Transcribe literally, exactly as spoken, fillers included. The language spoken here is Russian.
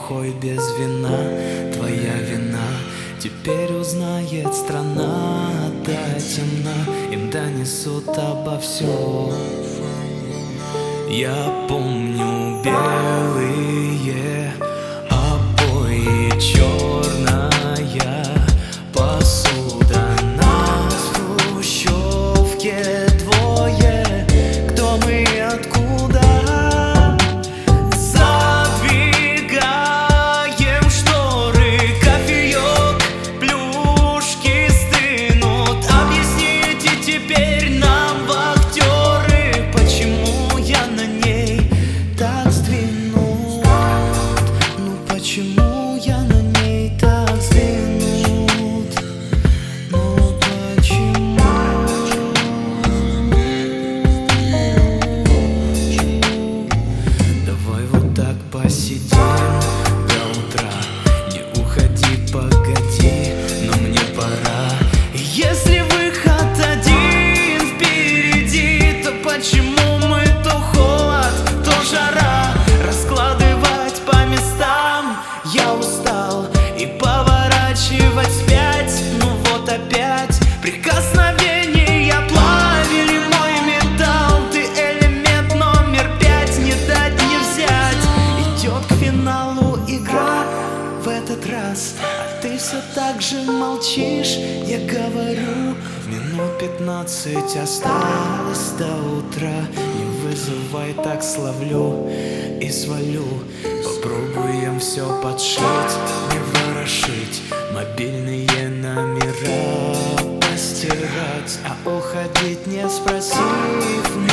бухой без вина, твоя вина. Теперь узнает страна, да темна, им донесут обо всем. Я помню белые обои, черная посуда нас в хрущевке двое. Кто мы, откуда? Задвигаем шторы, кофеек, плюшки стынут. Объясните теперь нам, вахтеры, почему я на ней так сдвинут? Ну почему я на ней так сдвинут? Ну почему? Давай вот так посидим до утра. Не уходи, погоди, но мне пора. Если выход один впереди, то почему мы то холод, то жара? Раскладывать по местам я устал, и поворачивать вспять, ну вот опять. Прикосновения плавили мой металл. Ты элемент номер пять, не дать не взять. Идет к финалу игра в этот раз, а ты все так же молчишь. Я говорю, минут пятнадцать осталось до утра. Не вызывай, так словлю и свалю. Попробуем все подшить, не ворошить, мобильные номера постирать, а уходить не спросив.